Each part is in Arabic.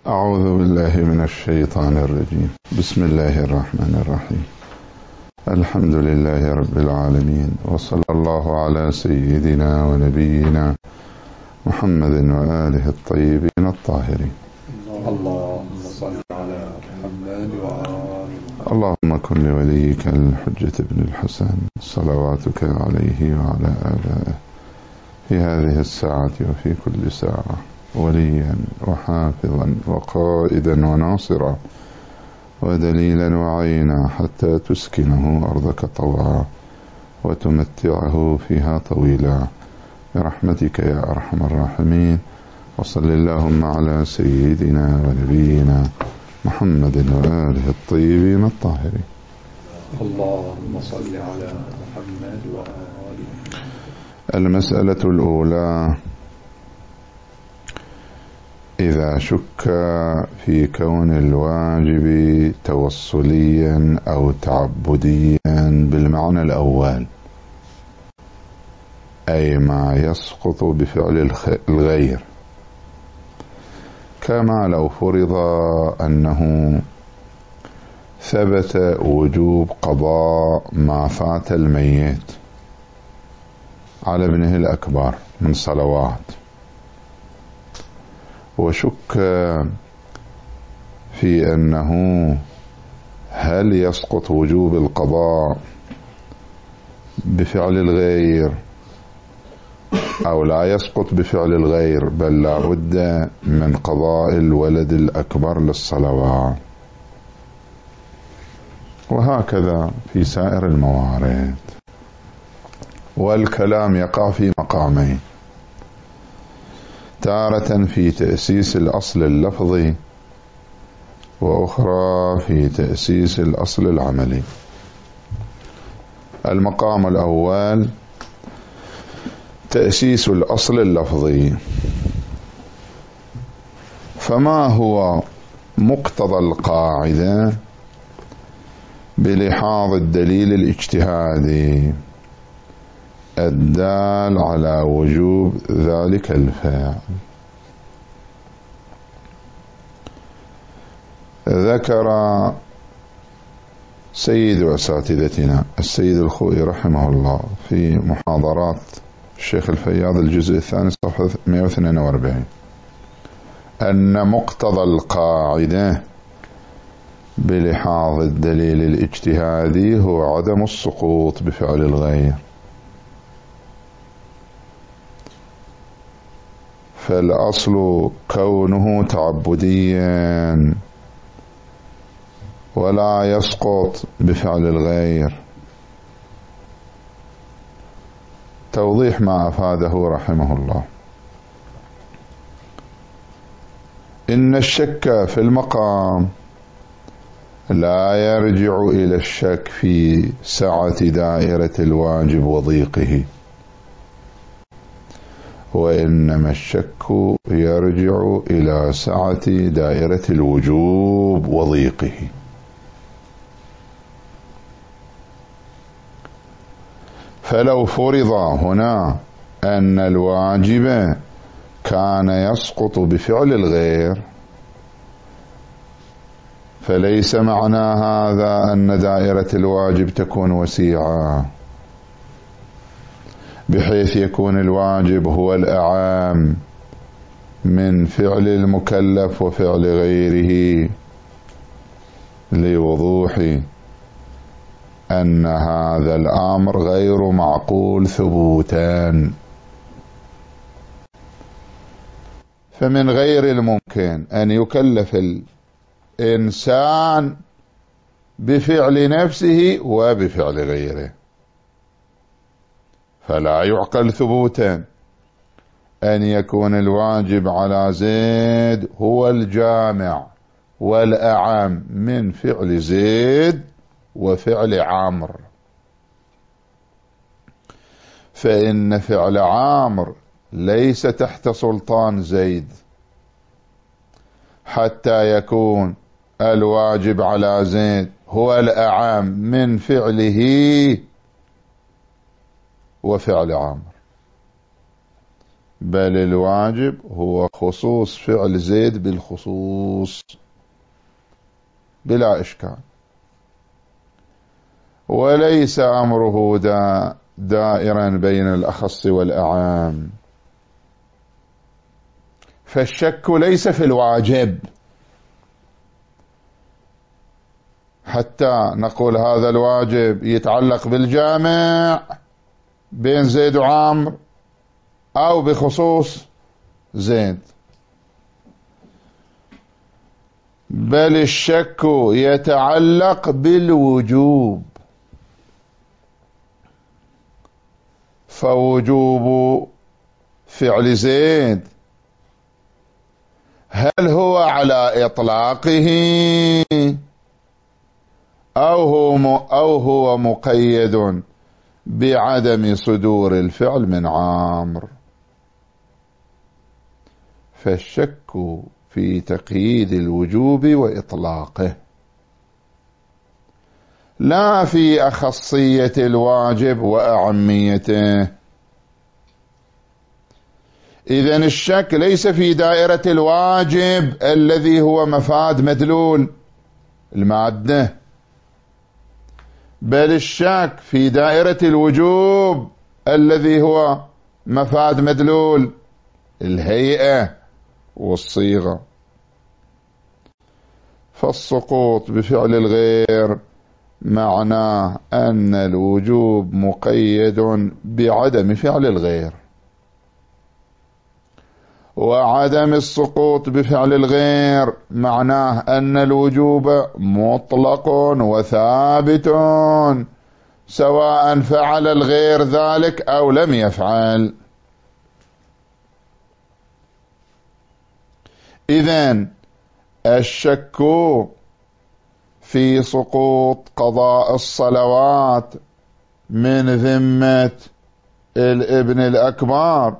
أعوذ بالله من الشيطان الرجيم. بسم الله الرحمن الرحيم. الحمد لله رب العالمين، وصلى الله على سيدنا ونبينا محمد وآله الطيبين الطاهرين. اللهم صل على محمد وآله. اللهم كن لوليك الحجة بن الحسن صلواتك عليه وعلى آبائه في هذه الساعة وفي كل ساعة وليا وحافظا وقائدا وناصرا ودليلا وعينا حتى تسكنه أرضك طوعا وتمتعه فيها طويلا برحمتك يا أرحم الراحمين. وصل اللهم على سيدنا ونبينا محمد وآله الطيبين الطاهرين. اللهم صل على محمد وآله. المسألة الأولى: إذا شك في كون الواجب توصليا أو تعبديا بالمعنى الأول، أي ما يسقط بفعل الغير، كما لو فرض أنه ثبت وجوب قضاء ما فات الميت على ابنه الأكبر من صلوات، وشك في أنه هل يسقط وجوب القضاء بفعل الغير أو لا يسقط بفعل الغير، بل لا بد من قضاء الولد الأكبر للصلوات، وهكذا في سائر الموارد. والكلام يقع في مقامين: تارة في تأسيس الأصل اللفظي، وأخرى في تأسيس الأصل العملي. المقام الأول تأسيس الأصل اللفظي. فما هو مقتضى القاعدة بلحاظ الدليل الاجتهادي الدال على وجوب ذلك الفعل؟ ذكر سيد أساتذتنا السيد الخوئي رحمه الله في محاضرات الشيخ الفياض الجزء الثاني صفحة 142 أن مقتضى القاعدة بلحاظ الدليل الاجتهادي هو عدم السقوط بفعل الغير، فالأصل كونه تعبديا ولا يسقط بفعل الغير. توضيح ما أفاده رحمه الله: إن الشك في المقام لا يرجع إلى الشك في سعة دائرة الواجب وضيقه، وإنما الشك يرجع إلى سعة دائرة الوجوب وضيقه. فلو فرض هنا أن الواجب كان يسقط بفعل الغير، فليس معنى هذا أن دائرة الواجب تكون وسيعة بحيث يكون الواجب هو الأعم من فعل المكلف وفعل غيره، لوضوح أن هذا الأمر غير معقول ثبوتا. فمن غير الممكن أن يكلف الإنسان بفعل نفسه وبفعل غيره، فلا يعقل ثبوتا أن يكون الواجب على زيد هو الجامع والأعم من فعل زيد وفعل عامر، فإن فعل عامر ليس تحت سلطان زيد حتى يكون الواجب على زيد هو الأعم من فعله وفعل عامر. بل الواجب هو خصوص فعل زيد بالخصوص بلا إشكال، وليس أمره دائرا بين الأخص والأعام. فالشك ليس في الواجب حتى نقول هذا الواجب يتعلق بالجامع بين زيد وعمرو أو بخصوص زيد، بل الشك يتعلق بالوجوب. فوجوب فعل زيد هل هو على إطلاقه أو هو مقيد بعدم صدور الفعل من عامر؟ فالشك في تقييد الوجوب وإطلاقه، لا في أخصية الواجب وأعميته. إذن الشك ليس في دائرة الواجب الذي هو مفاد مدلول المادة، بل الشك في دائرة الوجوب الذي هو مفاد مدلول الهيئة والصيغة. فالسقوط بفعل الغير معناه أن الوجوب مقيد بعدم فعل الغير، وعدم السقوط بفعل الغير معناه أن الوجوب مطلق وثابت سواء فعل الغير ذلك أو لم يفعل. إذن الشك في سقوط قضاء الصلوات من ذمة الابن الأكبر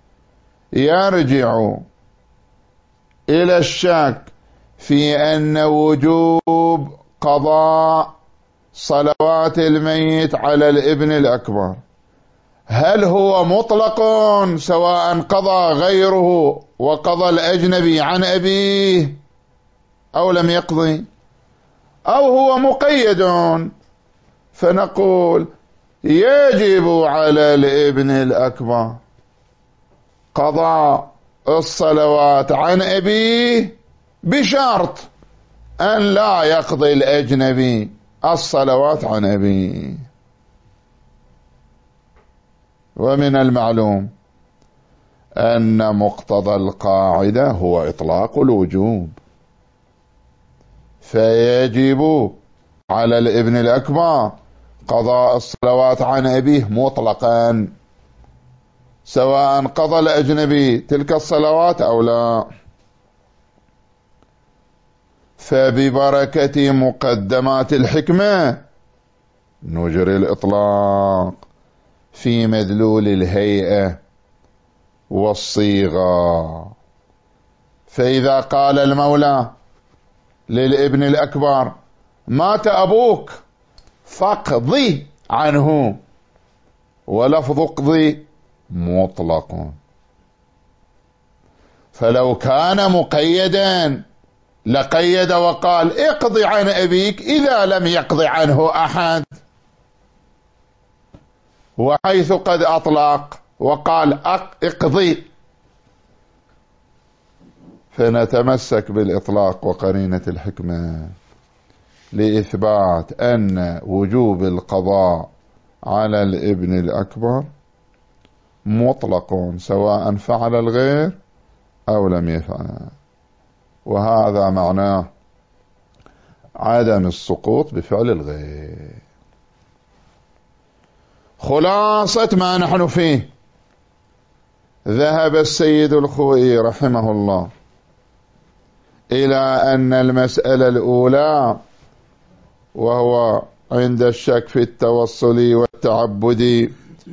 يرجع إلى الشك في أن وجوب قضاء صلوات الميت على الابن الأكبر هل هو مطلق سواء قضى غيره وقضى الأجنبي عن أبيه أو لم يقضي، أو هو مقيد فنقول يجب على الابن الأكبر قضاء الصلوات عن أبيه بشرط أن لا يقضي الأجنبي الصلوات عن أبيه. ومن المعلوم أن مقتضى القاعدة هو إطلاق الوجوب، فيجب على الابن الأكبر قضاء الصلوات عن أبيه مطلقا سواء قضى الأجنبي تلك الصلوات أو لا. فببركة مقدمات الحكمة نجري الإطلاق في مدلول الهيئة والصيغة. فإذا قال المولى للابن الأكبر مات أبوك فاقضي عنه، ولفظ اقضي مطلق، فلو كان مقيدا لقيد وقال اقضي عن أبيك إذا لم يقضي عنه أحد، وحيث قد أطلق وقال اقضي فنتمسك بالإطلاق وقرينة الحكمة لإثبات أن وجوب القضاء على الابن الأكبر مطلق سواء فعل الغير أو لم يفعل، وهذا معناه عدم السقوط بفعل الغير. خلاصة ما نحن فيه، ذهب السيد الخوئي رحمه الله إلى أن المسألة الأولى وهو عند الشك في التوصل والتعبد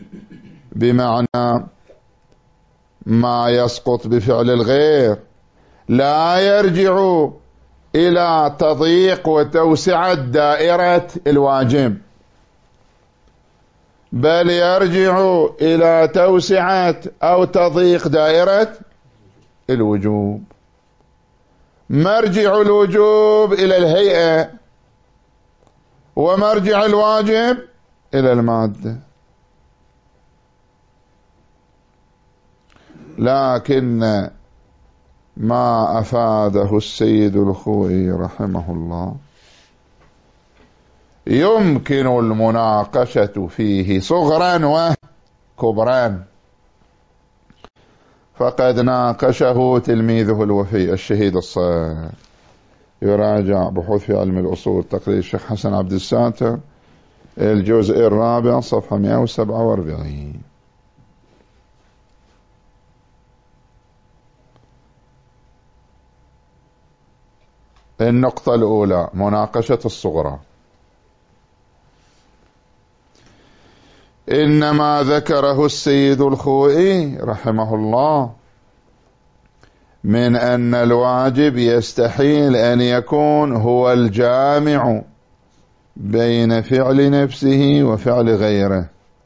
بمعنى ما يسقط بفعل الغير لا يرجع إلى تضييق وتوسعة دائرة الواجب، بل يرجع إلى توسعة أو تضييق دائرة الوجوب. مرجع الوجوب إلى الهيئة، ومرجع الواجب إلى المادة. لكن ما أفاده السيد الخوئي رحمه الله يمكن المناقشة فيه صغرا وكبرا، فقد ناقشه تلميذه الوفي الشهيد الصالح. يراجع بحوث في علم الأصول تقرير الشيخ حسن عبد الساتر الجزء الرابع صفحة 147. النقطة الأولى مناقشة الصغرى. إنما ذكره السيد الخوئي رحمه الله من أن الواجب يستحيل أن يكون هو الجامع بين فعل نفسه وفعل غيره،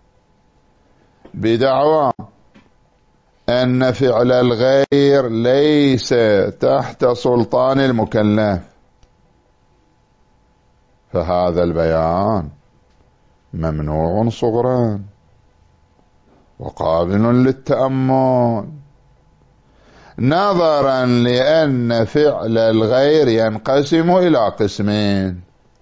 بدعوى أن فعل الغير ليس تحت سلطان المكلف، فهذا البيان ممنوع صغرا وقابل للتأمل، نظرا لأن فعل الغير ينقسم إلى قسمين.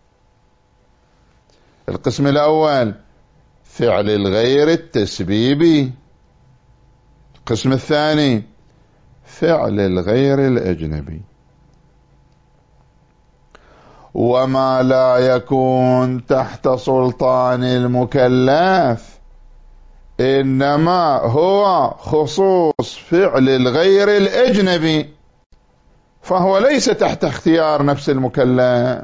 القسم الأول فعل الغير التسبيبي، القسم الثاني فعل الغير الأجنبي. وما لا يكون تحت سلطان المكلف إنما هو خصوص فعل الغير الأجنبي، فهو ليس تحت اختيار نفس المكلف.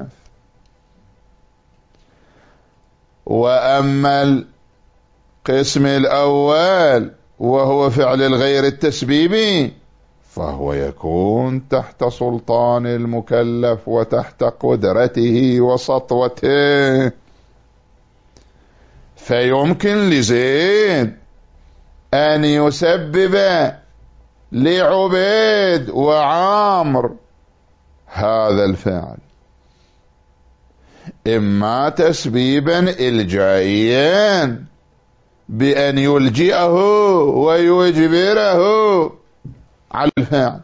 وأما القسم الأول وهو فعل الغير التسبيبي فهو يكون تحت سلطان المكلف وتحت قدرته وسطوته، فيمكن لزيد أن يسبب لعبيد وعامر هذا الفعل، إما تسبيبا إلجائيا بأن يلجئه ويجبره على الفعل،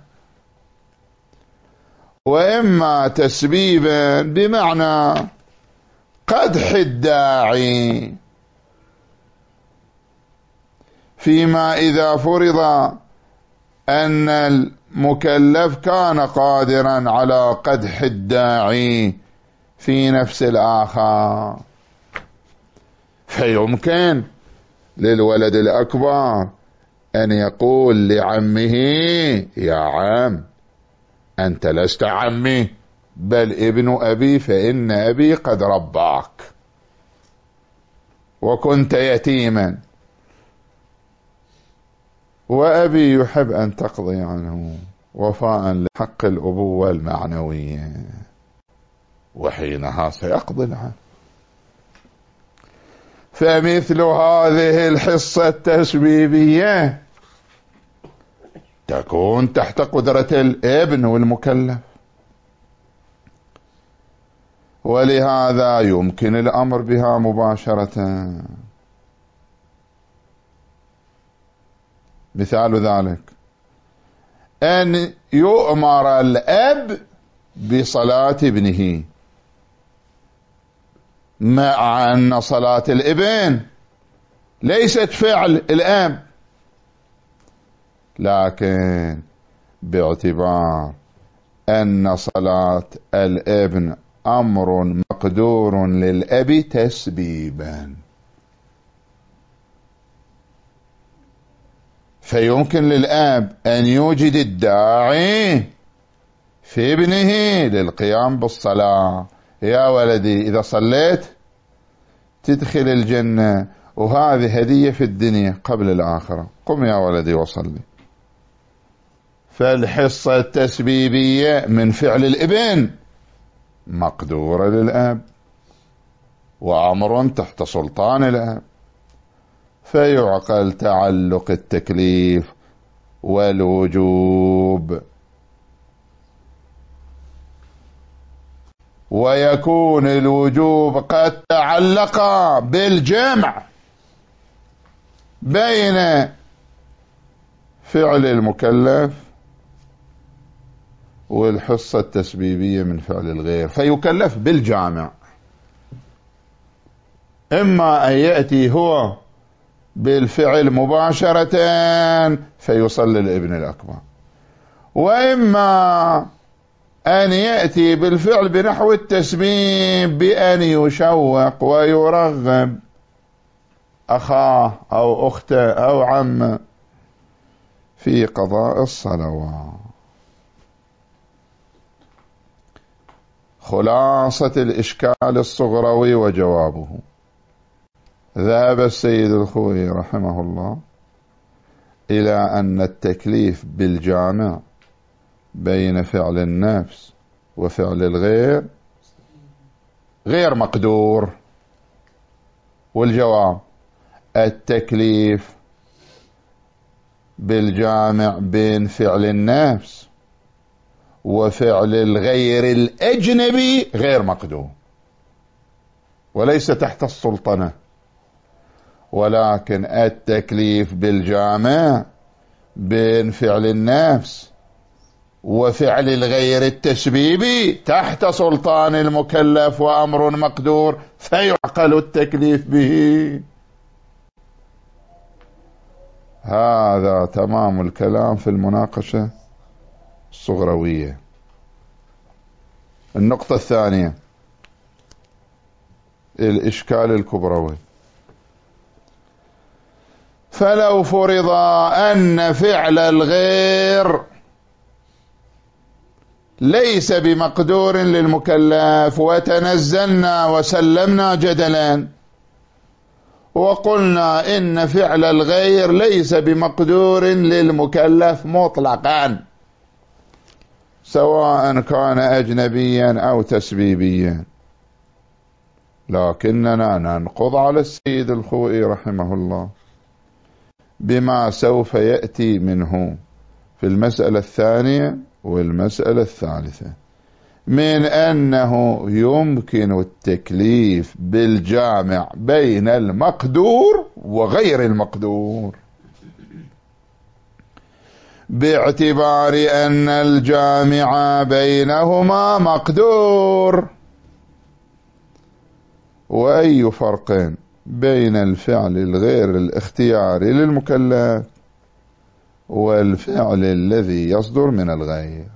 وإما تسبيبا بمعنى قدح الداعي، فيما إذا فرض أن المكلف كان قادرا على قدح الداعي في نفس الآخر، فيمكن للولد الأكبر أن يقول لعمه: يا عم أنت لست عمي بل ابن أبي، فإن أبي قد رباك وكنت يتيما، وأبي يحب أن تقضي عنه وفاء لحق الأبوة المعنوية، وحينها سيقضي عنه. فمثل هذه الحصة التسبيبية تكون تحت قدرة الابن والمكلف، ولهذا يمكن الأمر بها مباشرة. مثال ذلك أن يؤمر الأب بصلاة ابنه، مع أن صلاة الابن ليست فعل الأب، لكن باعتبار أن صلاة الابن أمر مقدور للأب تسبيبا، فيمكن للأب أن يوجد الداعي في ابنه للقيام بالصلاة: يا ولدي إذا صليت تدخل الجنة، وهذه هدية في الدنيا قبل الآخرة، قم يا ولدي وصلي. فالحصة التسبيبية من فعل الابن مقدورة للأب وأمر تحت سلطان الأب، فيعقل تعلق التكليف والوجوب، ويكون الوجوب قد تعلق بالجمع بين فعل المكلف والحصة التسبيبية من فعل الغير، فيكلف بالجامع، إما أن يأتي هو بالفعل مباشرة فيصلي الابن الأكبر، وإما أن يأتي بالفعل بنحو التسبيب بأن يشوق ويرغب أخاه أو أخته أو عمه في قضاء الصلوات. خلاصة الإشكال الصغروي وجوابه: ذهب السيد الخوئي رحمه الله إلى أن التكليف بالجامع بين فعل النفس وفعل الغير غير مقدور. والجواب: التكليف بالجامع بين فعل النفس وفعل الغير الأجنبي غير مقدور، وليس تحت السلطنة، ولكن التكليف بالجامع بين فعل النفس وفعل الغير التسبيبي تحت سلطان المكلف وأمر مقدور، فيعقل التكليف به. هذا تمام الكلام في المناقشة الصغروية. النقطة الثانية: الإشكال الكبروي. فلو فرض أن فعل الغير ليس بمقدور للمكلف، وتنزلنا وسلمنا جدلا وقلنا إن فعل الغير ليس بمقدور للمكلف مطلقا، سواء كان أجنبيا أو تسبيبيا، لكننا ننقض على السيد الخوئي رحمه الله بما سوف يأتي منه في المسألة الثانية والمسألة الثالثة، من أنه يمكن التكليف بالجامع بين المقدور وغير المقدور، باعتبار أن الجامع بينهما مقدور. وأي فرق بين الفعل الغير الاختياري للمكلف والفعل الذي يصدر من الغير؟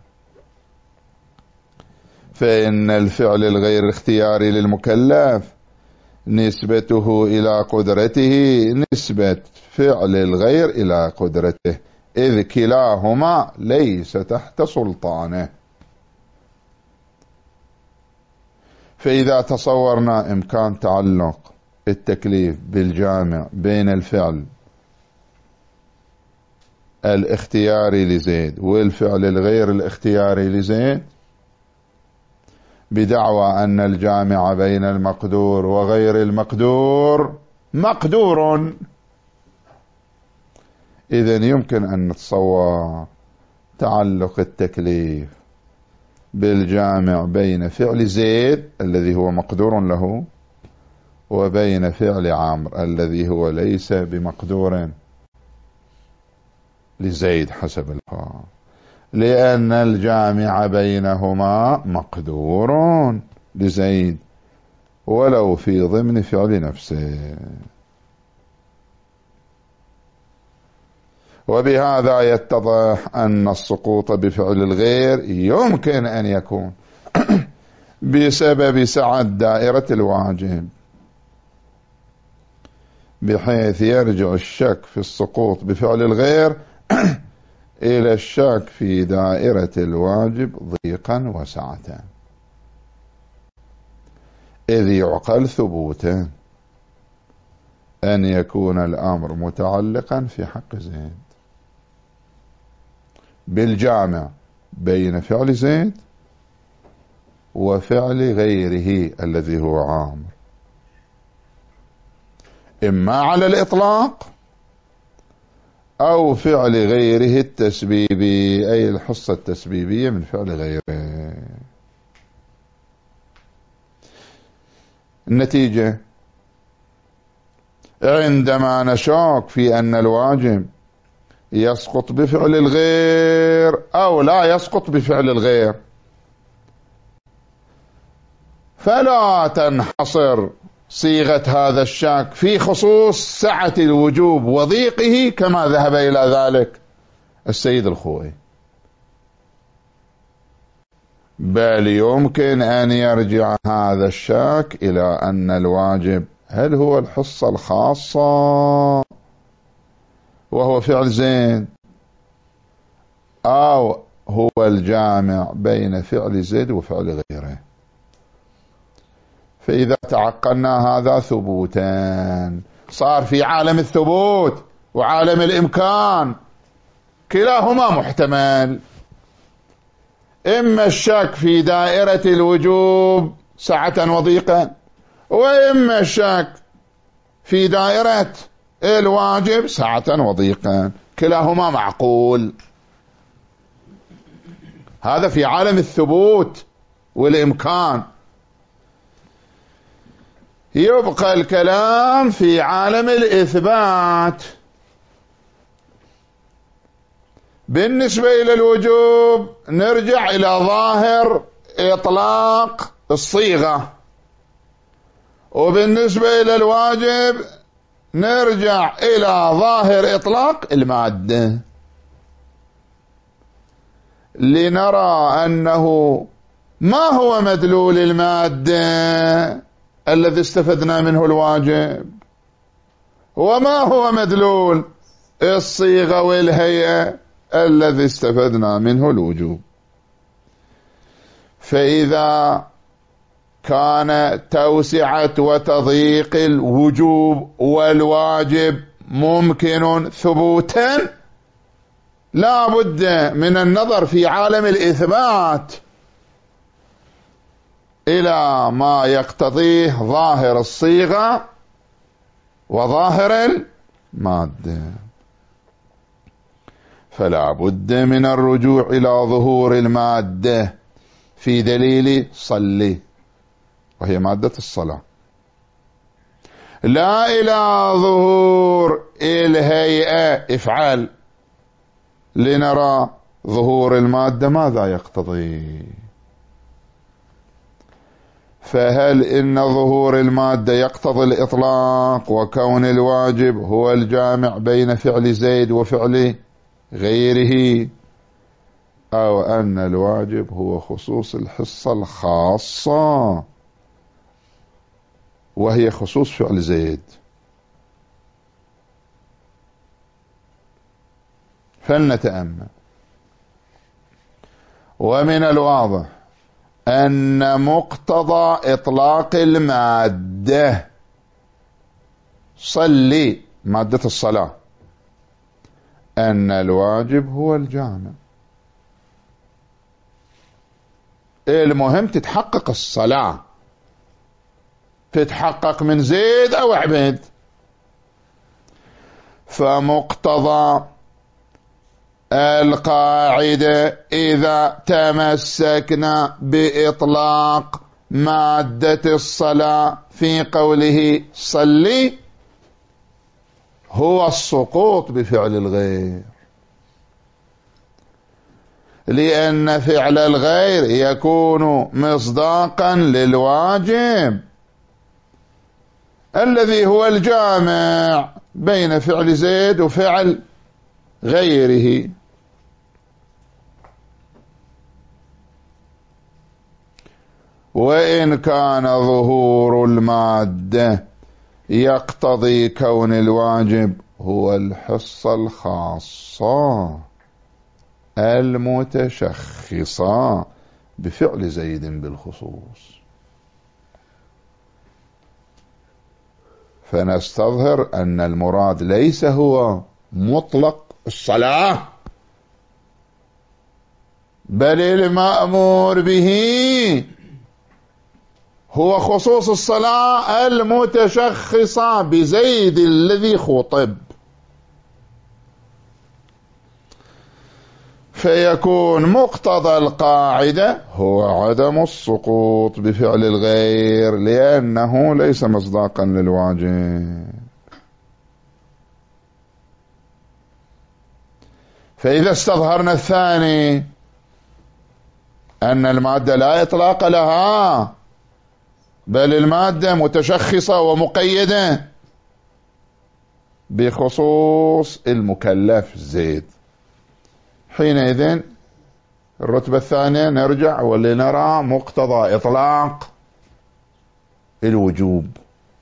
فإن الفعل الغير الاختياري للمكلف نسبته إلى قدرته نسبة فعل الغير إلى قدرته، إذ كلاهما ليس تحت سلطانه. فإذا تصورنا إمكان تعلق التكليف بالجامع بين الفعل الاختياري لزيد والفعل الغير الاختياري لزيد، بدعوى أن الجامع بين المقدور وغير المقدور مقدور، إذن يمكن أن نتصور تعلق التكليف بالجامع بين فعل زيد الذي هو مقدور له وبين فعل عمرو الذي هو ليس بمقدور لزيد حسب الفارق، لأن الجامع بينهما مقدور لزيد ولو في ضمن فعل نفسه. وبهذا يتضح أن السقوط بفعل الغير يمكن أن يكون بسبب سعة دائرة الواجب، بحيث يرجع الشك في السقوط بفعل الغير إلى الشك في دائرة الواجب ضيقا وسعة، إذ يعقل ثبوتا أن يكون الأمر متعلقا في حق زيد بالجامع بين فعل زيد وفعل غيره الذي هو عامر، إما على الإطلاق أو فعل غيره التسبيبي، أي الحصة التسبيبية من فعل غيره. النتيجة عندما نشك في أن الواجب يسقط بفعل الغير أو لا يسقط بفعل الغير، فلا تنحصر صيغة هذا الشك في خصوص سعة الوجوب وضيقه كما ذهب إلى ذلك السيد الخوئي، بل يمكن أن يرجع هذا الشك إلى أن الواجب هل هو الحصة الخاصة وهو فعل زيد، أو هو الجامع بين فعل زيد وفعل غيره. فإذا تعقلنا هذا ثبوتان، صار في عالم الثبوت وعالم الإمكان كلاهما محتمل، إما الشك في دائرة الوجوب سعة وضيقا، وإما الشك في دائرة الواجب سعة وضيقا، كلاهما معقول. هذا في عالم الثبوت والإمكان. يبقى الكلام في عالم الإثبات. بالنسبة إلى الوجوب نرجع إلى ظاهر إطلاق الصيغة، وبالنسبة إلى الواجب نرجع إلى ظاهر إطلاق المادة، لنرى أنه ما هو مدلول المادة الذي استفدنا منه الواجب، وما هو مدلول الصيغة والهيئة الذي استفدنا منه الوجوب. فإذا كان توسعة وتضييق الوجوب والواجب ممكن ثبوتا، لا بد من النظر في عالم الإثبات إلى ما يقتضيه ظاهر الصيغة وظاهر المادة. فلا بد من الرجوع إلى ظهور المادة في دليل صلي، وهي مادة الصلاة، لا إلى ظهور الهيئة افعل، لنرى ظهور المادة ماذا يقتضي. فهل إن ظهور المادة يقتضي الإطلاق وكون الواجب هو الجامع بين فعل زيد وفعل غيره، أو أن الواجب هو خصوص الحصة الخاصة وهي خصوص فعل زيد؟ فلنتأمل. ومن الواضح أن مقتضى إطلاق المادة صلي، مادة الصلاة، أن الواجب هو الجامع. المهم تتحقق الصلاة، تتحقق من زيد أو عبيد. فمقتضى القاعدة إذا تمسكنا بإطلاق مادة الصلاة في قوله صلي هو السقوط بفعل الغير، لأن فعل الغير يكون مصداقا للواجب الذي هو الجامع بين فعل زيد وفعل غيره. وإن كان ظهور المادة يقتضي كون الواجب هو الحصة الخاصة المتشخصة بفعل زيد بالخصوص، فنستظهر أن المراد ليس هو مطلق الصلاة، بل المأمور به هو خصوص الصلاة المتشخصة بزيد الذي خطب، فيكون مقتضى القاعدة هو عدم السقوط بفعل الغير، لأنه ليس مصداقا للواجب. فإذا استظهرنا الثاني أن المادة لا إطلاق لها، بل المادة متشخصة ومقيدة بخصوص المكلف زيد، حينئذ الرتبة الثانية نرجع ولنرى مقتضى إطلاق الوجوب،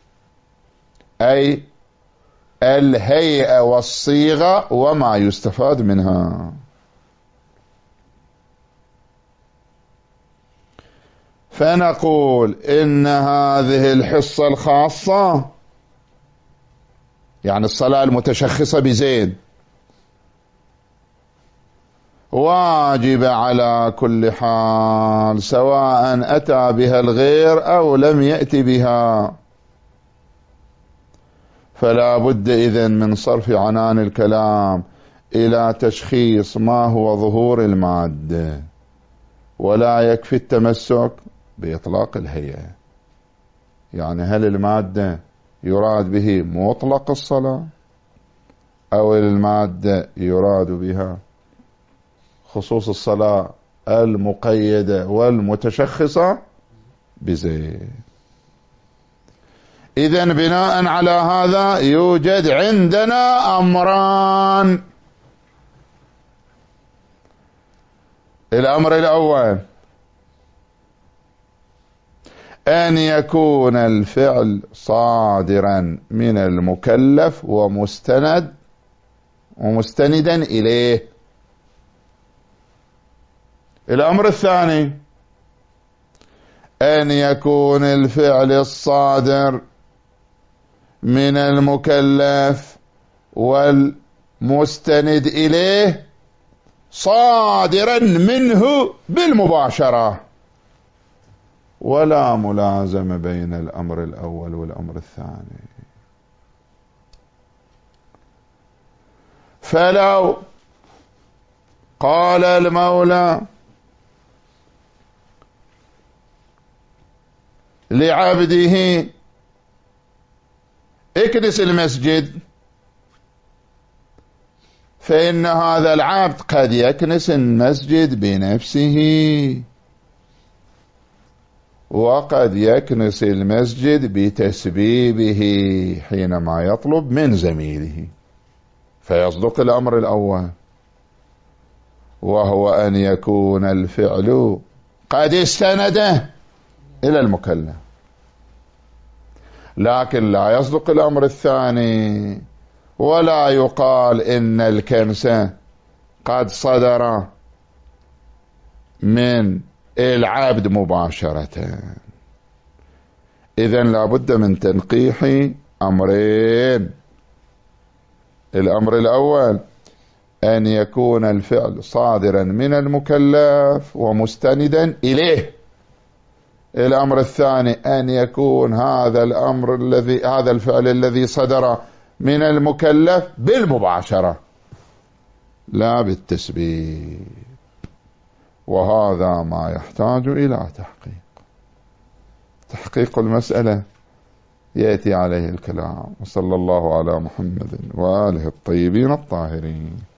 أي الهيئة والصيغة وما يستفاد منها. فنقول إن هذه الحصة الخاصة، يعني الصلاة المتشخصة بزيد، واجبة على كل حال، سواء أتى بها الغير أو لم يأتي بها. فلا بد إذن من صرف عنان الكلام إلى تشخيص ما هو ظهور المادة، ولا يكفي التمسك بإطلاق الهيئة. يعني هل المادة يراد به مطلق الصلاة، أو المادة يراد بها خصوص الصلاة المقيدة والمتشخصة بزيد؟ إذن بناء على هذا يوجد عندنا أمران. الأمر الأول أن يكون الفعل صادرا من المكلف ومستندا إليه. الأمر الثاني أن يكون الفعل الصادر من المكلف والمستند إليه صادرا منه بالمباشرة، ولا ملازمة بين الأمر الأول والأمر الثاني. فلو قال المولى لعبده اكنس المسجد، فإن هذا العبد قد يكنس المسجد بنفسه، وقد يكنس المسجد بتسبيبه حينما يطلب من زميله، فيصدق الأمر الأول، وهو أن يكون الفعل قد استنده إلى المكلف. لكن لا يصدق الأمر الثاني، ولا يقال إن الكنس قد صدر من العبد مباشرة. إذن لابد من تنقيح أمرين. الأمر الأول أن يكون الفعل صادرا من المكلف ومستندا إليه. الأمر الثاني أن يكون هذا الفعل الذي صدر من المكلف بالمباشرة لا بالتسبيب، وهذا ما يحتاج إلى تحقيق المسألة يأتي عليه الكلام. وصلى الله على محمد وآله الطيبين الطاهرين.